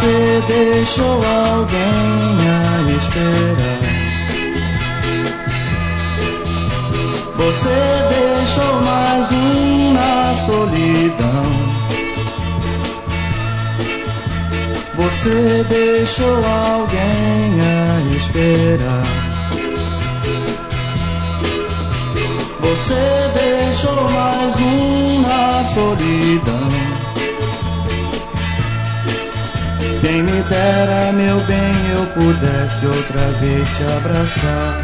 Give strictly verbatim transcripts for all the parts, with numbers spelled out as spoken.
Você deixou alguém a esperar. Você deixou mais um na solidão. Você deixou alguém a esperar. Você deixou mais um na solidão. Quem me dera, meu bem, eu pudesse outra vez te abraçar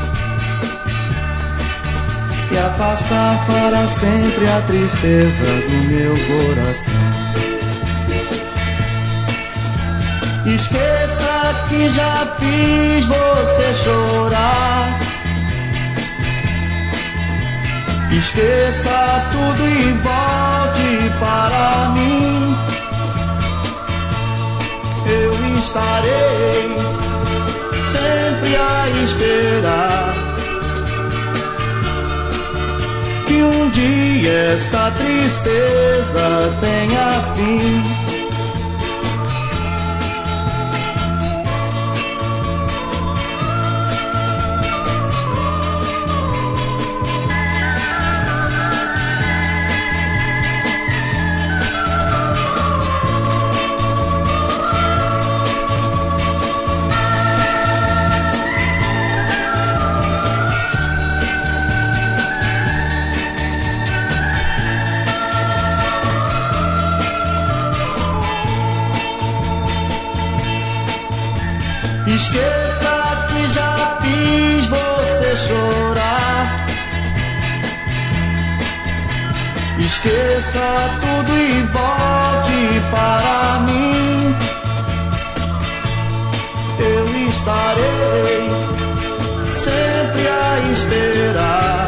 e afastar para sempre a tristeza do meu coração. Esqueça que já fiz você chorar. Esqueça tudo e volte para mim. Eu estarei sempre a esperar que um dia essa tristeza tenha fim. Esqueça que já fiz você chorar. Esqueça tudo e volte para mim. Eu estarei sempre a esperar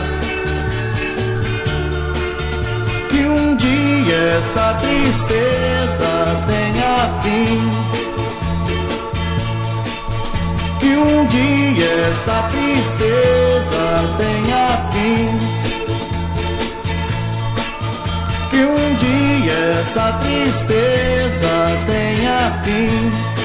que um dia essa tristeza tenha fim. Que um dia essa tristeza tenha fim. Que um dia essa tristeza tenha fim.